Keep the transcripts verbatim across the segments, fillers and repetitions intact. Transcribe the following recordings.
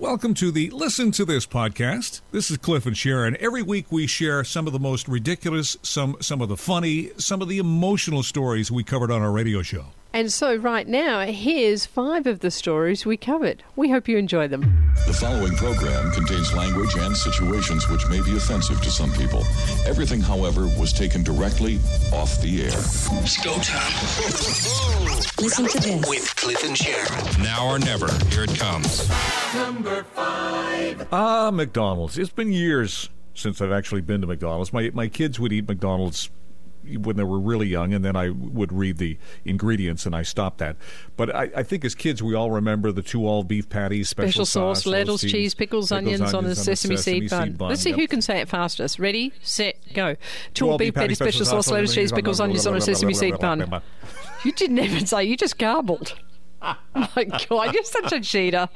Welcome to the Listen to This podcast. This is Cliff and Sharon. Every week we share some of the most ridiculous, some some of the funny, some of the emotional stories we covered on our radio show. And so right now, here's five of the stories we covered. We hope you enjoy them. The following program contains language and situations which may be offensive to some people. Everything, however, was taken directly off the air. It's go time. Listen to this. With Cliff and Sharon. Now or never. Here it comes. Number five. Ah, McDonald's. It's been years since I've actually been to McDonald's. My my kids would eat McDonald's when they were really young, and then I would read the ingredients, and I stopped that. But I, I think as kids, we all remember the two all-beef patties, special, special sauce, sauce lettuce, cheese, cheese, pickles, pickles onions, onions on a on sesame, a sesame seed, bun. seed bun, Let's see yep. who can say it fastest. Ready, set, go. Two all all-beef patties, special sauce, lettuce, cheese, pickles, onions on a sesame seed bun. You didn't even say, you just garbled. Oh my God, you're such a cheater.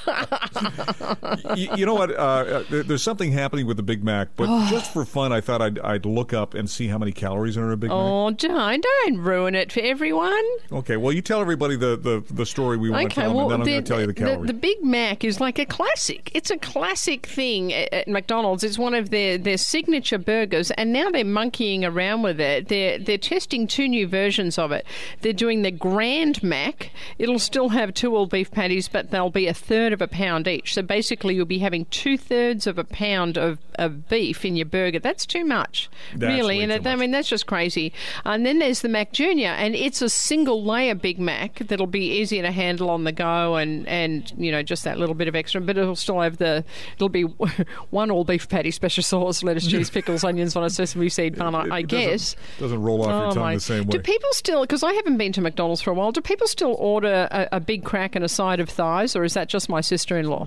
you, you know what? Uh, there, there's something happening with the Big Mac, but just for fun, I thought I'd, I'd look up and see how many calories are in a Big Mac. Oh, don't, don't ruin it for everyone. Okay, well, you tell everybody the, the, the story we want Okay, to tell them, well, and then I'm the, going to tell you the calories. The, the Big Mac is like a classic. It's a classic thing at, at McDonald's. It's one of their, their signature burgers, and now they're monkeying around with it. They're, they're testing two new versions of it. They're doing the Grand Mac. It'll still have two all-beef patties, but they'll be a third of a pound each. So basically, you'll be having two-thirds of a pound of, of beef in your burger. That's too much, That's really. way And too it, much. I mean, that's just crazy. And then there's the Mac Junior, and it's a single-layer Big Mac that'll be easier to handle on the go, and, and you know, just that little bit of extra. But it'll still have the, it'll be one all-beef patty, special sauce, lettuce, cheese, pickles, onions on a sesame seed bun, I, It- I it guess. Doesn't, doesn't roll off Oh, your tongue my. the same way. Do people still, because I haven't been to McDonald's for a while, do people still order a, a big crack and a side of thighs, or is that just my sister-in-law?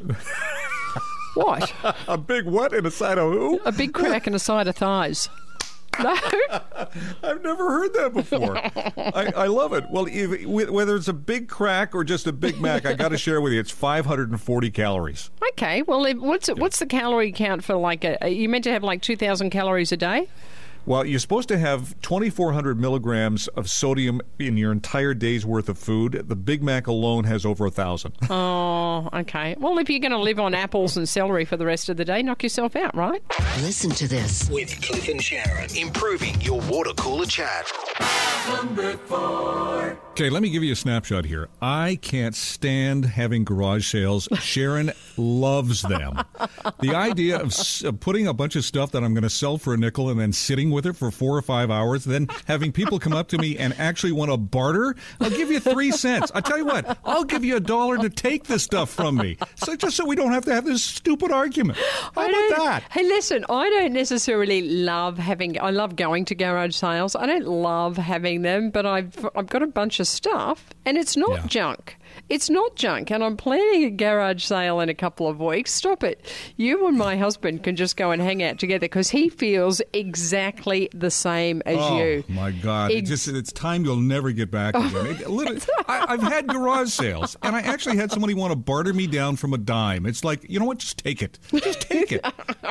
What? A big what and a side of who? A big crack and a side of thighs. No? I've never heard that before. I, I love it. Well, if, whether it's a big crack or just a Big Mac, I got to share with you, it's five hundred forty calories. Okay, well, if- what's what's the calorie count for like a, are you meant to have like two thousand calories a day? Well, you're supposed to have twenty-four hundred milligrams of sodium in your entire day's worth of food. The Big Mac alone has over one thousand. Oh, okay. Well, if you're going to live on apples and celery for the rest of the day, knock yourself out, right? Listen to this. With Cliff and Sharon. Improving your water cooler chat. Number four. Okay, let me give you a snapshot here. I can't stand having garage sales. Sharon loves them. The idea of, s- of putting a bunch of stuff that I'm going to sell for a nickel and then sitting with it for four or five hours, then having people come up to me and actually want to barter, I'll give you three cents. I tell you what, I'll give you a dollar to take this stuff from me. So just so we don't have to have this stupid argument. How I about don't- that? Hey, listen, I don't necessarily love having, I love going to garage sales. I don't love having them, but I've I've got a bunch of stuff, and it's not Yeah. junk. It's not junk, and I'm planning a garage sale in a couple of weeks. Stop it. You and my husband can just go and hang out together because he feels exactly the same as Oh, you. my God. It Ex- just, it's time you'll never get back again. It, literally, I, I've had garage sales, and I actually had somebody want to barter me down from a dime. It's like, you know what? Just take it. Just take it.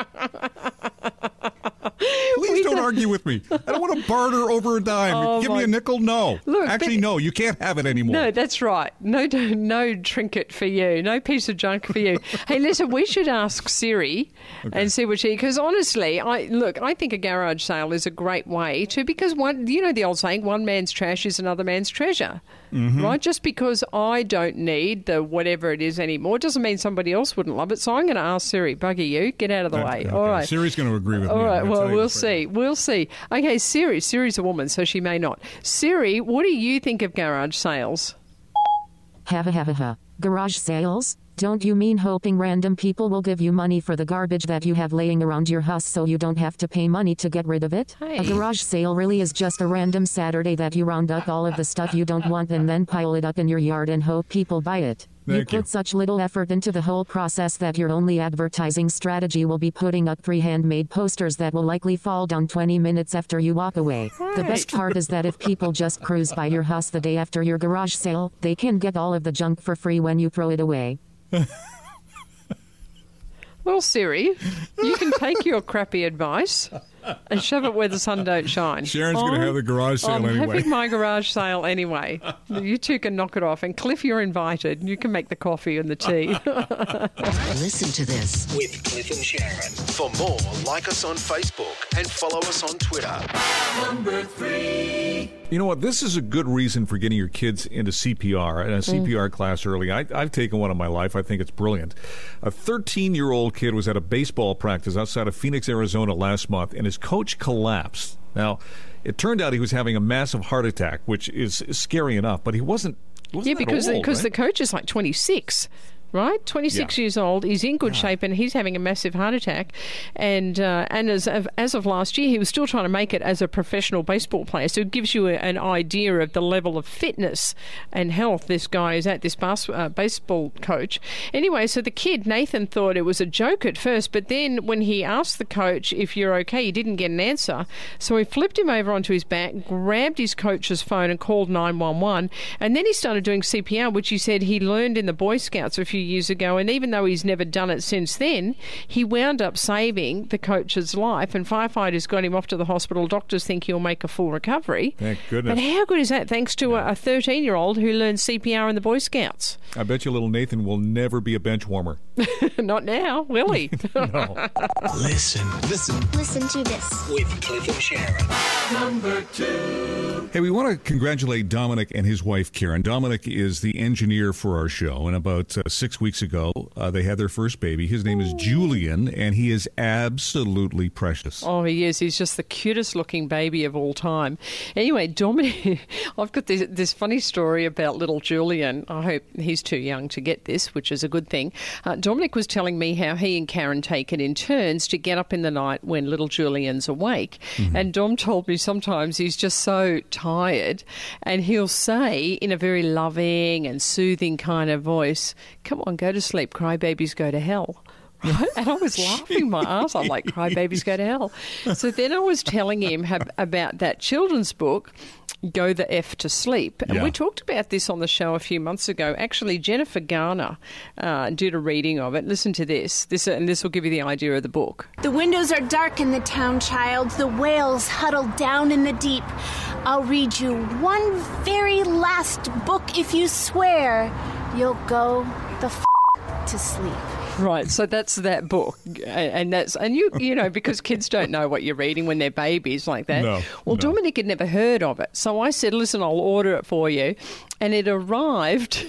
Please don't argue with me. I don't want to barter over a dime. Oh, Give my- me a nickel? No. Look, Actually, but- no. You can't have it anymore. No, that's right. No, no trinket for you. No piece of junk for you. Hey, listen, we should ask Siri and see what she. Because honestly, I look. I think a garage sale is a great way to because one. You know the old saying, "One man's trash is another man's treasure." Mm-hmm. Right? Just because I don't need the whatever it is anymore doesn't mean somebody else wouldn't love it. So I'm going to ask Siri. Bugger you. Get out of the way. Okay. All right. Siri's going to agree with me. All I'm right, gonna well, tell you we'll this right see. We'll see. Okay, Siri. Siri's a woman, so she may not. Siri, what do you think of garage sales? Ha ha ha ha ha. Garage sales? Don't you mean hoping random people will give you money for the garbage that you have laying around your house so you don't have to pay money to get rid of it? Hey. A garage sale really is just a random Saturday that you round up all of the stuff you don't want and then pile it up in your yard and hope people buy it. You Thank put you. such little effort into the whole process that your only advertising strategy will be putting up three handmade posters that will likely fall down twenty minutes after you walk away. The best part is that if people just cruise by your house the day after your garage sale, they can get all of the junk for free when you throw it away. Well, Siri, you can take your crappy advice and shove it where the sun don't shine. Sharon's going to have the garage sale I'm anyway. I'm having my garage sale anyway. You two can knock it off. And Cliff, you're invited. You can make the coffee and the tea. Listen to this. With Cliff and Sharon. For more, like us on Facebook and follow us on Twitter. Number three. You know what? This is a good reason for getting your kids into C P R and a C P R mm. class early. I, I've taken one in my life. I think it's brilliant. A thirteen-year-old kid was at a baseball practice outside of Phoenix, Arizona last month, and his coach collapsed. Now, it turned out he was having a massive heart attack, which is scary enough, but he wasn't, wasn't yeah, because old, because right? the coach is like twenty-six. Right, twenty-six yeah. years old. He's in good yeah. shape, and he's having a massive heart attack. And uh, and as of, as of last year, he was still trying to make it as a professional baseball player. So it gives you a, an idea of the level of fitness and health this guy is at. This bas- uh, baseball coach. Anyway, so the kid Nathan thought it was a joke at first, but then when he asked the coach if you're okay, he didn't get an answer. So he flipped him over onto his back, grabbed his coach's phone, and called nine one one. And then he started doing C P R, which he said he learned in the Boy Scouts a few years ago, and even though he's never done it since then, he wound up saving the coach's life, and firefighters got him off to the hospital. Doctors think he'll make a full recovery. Thank goodness. But how good is that? Thanks to yeah. a thirteen-year-old who learned C P R in the Boy Scouts. I bet you little Nathan will never be a bench warmer. Not now, will he? No. Listen. Listen. Listen to this. With Cliff and Sharon. Number two. Hey, we want to congratulate Dominic and his wife, Karen. Dominic is the engineer for our show, and about uh, six weeks ago, uh, they had their first baby. His name is Julian, and he is absolutely precious. Oh, he is. He's just the cutest looking baby of all time. Anyway, Dominic, I've got this, this funny story about little Julian. I hope he's too young to get this, which is a good thing. Uh, Dominic was telling me how he and Karen take it in turns to get up in the night when little Julian's awake. Mm-hmm. And Dom told me sometimes he's just so tired, and he'll say in a very loving and soothing kind of voice, "Come on, go to sleep, crybabies go to hell." Right? And I was laughing my ass. I'm like, crybabies go to hell. So then I was telling him have, about that children's book, Go the F to Sleep. And yeah. we talked about this on the show a few months ago. Actually, Jennifer Garner uh, did a reading of it. Listen to this. This and this will give you the idea of the book. The windows are dark in the town, child. The whales huddle down in the deep. I'll read you one very last book if you swear you'll go the f*** to sleep. Right, so that's that book, and that's and you you know because kids don't know what you're reading when they're babies like that. No, well, no. Dominic had never heard of it, so I said, "Listen, I'll order it for you," and it arrived.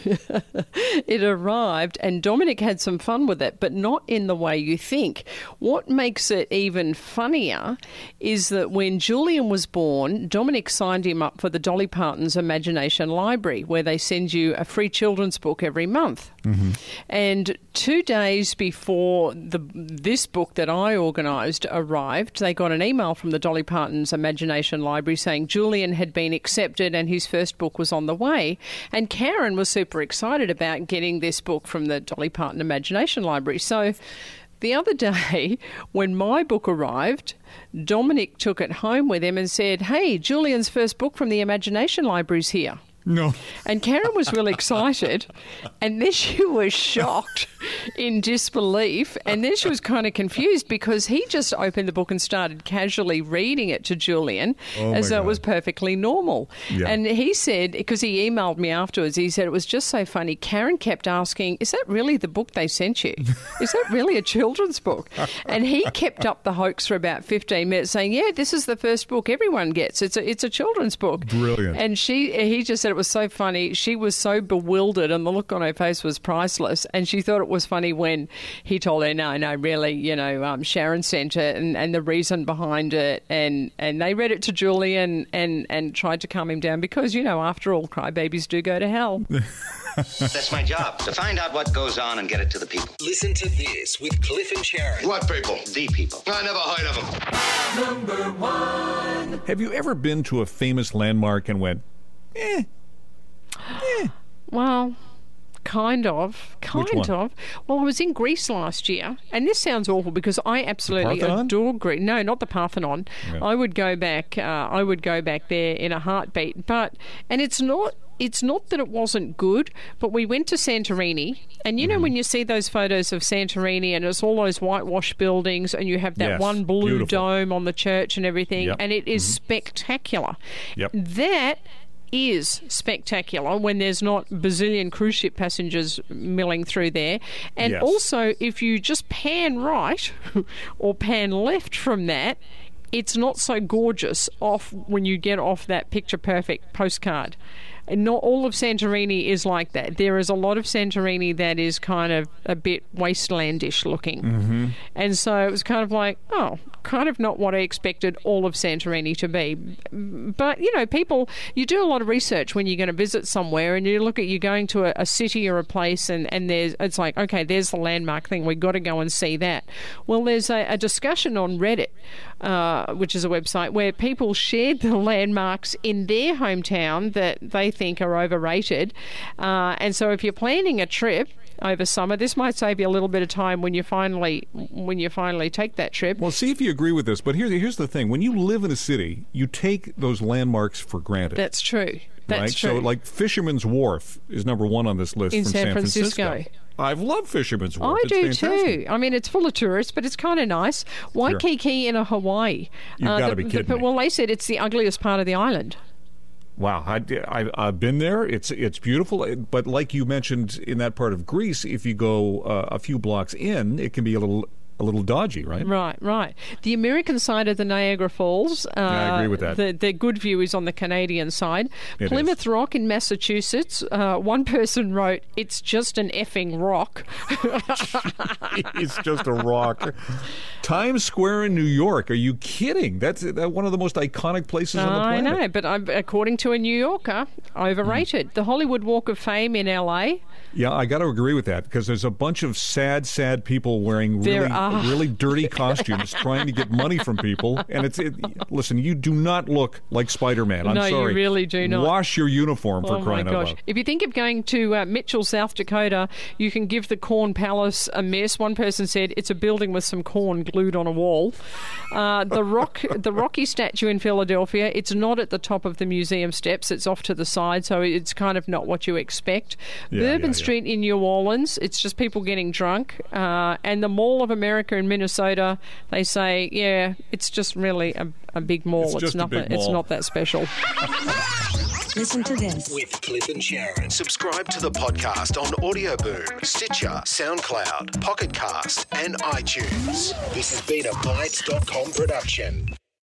It arrived, and Dominic had some fun with it, but not in the way you think. What makes it even funnier is that when Julian was born, Dominic signed him up for the Dolly Parton's Imagination Library, where they send you a free children's book every month. Mm-hmm. And two days before the this book that I organised arrived, they got an email from the Dolly Parton's Imagination Library saying Julian had been accepted and his first book was on the way. And Karen was super excited about getting this book from the Dolly Parton Imagination Library. So the other day, when my book arrived, Dominic took it home with him and said, "Hey, Julian's first book from the Imagination Library's here." No. And Karen was really excited, and then she was shocked in disbelief, and then she was kind of confused because he just opened the book and started casually reading it to Julian oh as though God. it was perfectly normal. Yeah. And he said, because he emailed me afterwards, he said it was just so funny. Karen kept asking, "Is that really the book they sent you? Is that really a children's book?" And he kept up the hoax for about fifteen minutes saying, "Yeah, this is the first book everyone gets. It's a, it's a children's book." Brilliant. And she, he just said it was so funny. She was so bewildered and the look on her face was priceless. And she thought it was funny when he told her, no, no, really, you know, um, Sharon sent it and, and the reason behind it. And, and they read it to Julian and, and tried to calm him down because, you know, after all, crybabies do go to hell. That's my job, to find out what goes on and get it to the people. Listen to this with Cliff and Sharon. What people? The people. I never heard of them. Number one. Have you ever been to a famous landmark and went, eh? eh. Well, kind of. Kind of. Well, I was in Greece last year, and this sounds awful because I absolutely adore Greece. No, not the Parthenon. Yeah. I would go back. Uh, I would go back there in a heartbeat. But and it's not it's not that it wasn't good, but we went to Santorini, and you know Mm-hmm. when you see those photos of Santorini and it's all those whitewashed buildings and you have that Yes, one blue beautiful. dome on the church and everything, Yep. and it is Mhm. spectacular. Yep. That is spectacular when there's not bazillion cruise ship passengers milling through there. And Yes. also, if you just pan right or pan left from that, it's not so gorgeous off when you get off that picture-perfect postcard. And not all of Santorini is like that. There is a lot of Santorini that is kind of a bit wastelandish looking. Mm-hmm. And so it was kind of like, oh, kind of not what I expected all of Santorini to be. But, you know, people, you do a lot of research when you're going to visit somewhere, and you look at, you're going to a, a city or a place, and, and there's, it's like, okay, there's the landmark thing. We've got to go and see that. Well, there's a, a discussion on Reddit, uh, which is a website, where people shared the landmarks in their hometown that they think are overrated. Uh, and so if you're planning a trip over summer, this might save you a little bit of time when you finally when you finally take that trip. Well, see if you agree with this. But here's here's the thing: when you live in a city, you take those landmarks for granted. That's true. That's right? true. So, like Fisherman's Wharf is number one on this list In from San San Francisco. Francisco. I've loved Fisherman's Wharf. I It's do fantastic. too. I mean, it's full of tourists, but it's kind of nice. Waikiki in a Hawaii. You've Uh, gotta the- be the- kidding but, me. Well, they said it's the ugliest part of the island. Wow, I, I, I've been there. It's it's beautiful, but like you mentioned in that part of Greece, if you go uh, a few blocks in, it can be a little a little dodgy, right? Right, right. The American side of the Niagara Falls, uh, Yeah, I agree with that. The, the good view is on the Canadian side. It Plymouth is. Rock in Massachusetts, uh, one person wrote, "It's just an effing rock." It's just a rock. Times Square in New York. Are you kidding? That's that one of the most iconic places on the I planet. know, but I'm, according to a New Yorker, overrated. The Hollywood Walk of Fame in L A. Yeah, I got to agree with that because there's a bunch of sad, sad people wearing There really, are. really dirty costumes trying to get money from people. And it's it, listen, you do not look like Spider-Man. I'm No, you sorry. really do not. Wash your uniform for Oh my crying out gosh. loud. If you think of going to uh, Mitchell, South Dakota, you can give the Corn Palace a miss. One person said it's a building with some corn glued on a wall. Uh, the rock, the Rocky statue in Philadelphia, it's not at the top of the museum steps. It's off to the side, so it's kind of not what you expect. Yeah, Bourbon yeah, yeah. Street in New Orleans, it's just people getting drunk. Uh, and the Mall of America in Minnesota, they say, yeah, it's just really a, a big mall. It's It's, just a not big that, it's mall. not that special. Listen to this. With Cliff and Sharon. Subscribe to the podcast on Audio Boom, Stitcher, SoundCloud, Pocket Cast, and iTunes. This has been a Bytes dot com production.